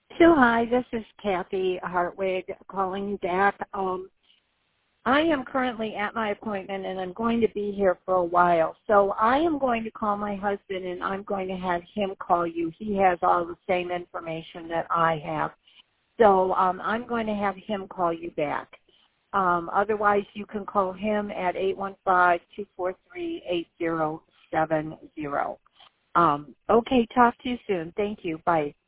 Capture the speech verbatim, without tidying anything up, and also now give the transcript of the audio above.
Sue, hi, this is Kathy Hartwig calling you back. Um, I am currently at my appointment, and I'm going to be here for a while. So I am going to call my husband, and I'm going to have him call you. He has all the same information that I have. So um, I'm going to have him call you back. Um, otherwise, you can call him at eight one five, two four three, eight zero seven zero. Um, okay, talk to you soon. Thank you. Bye.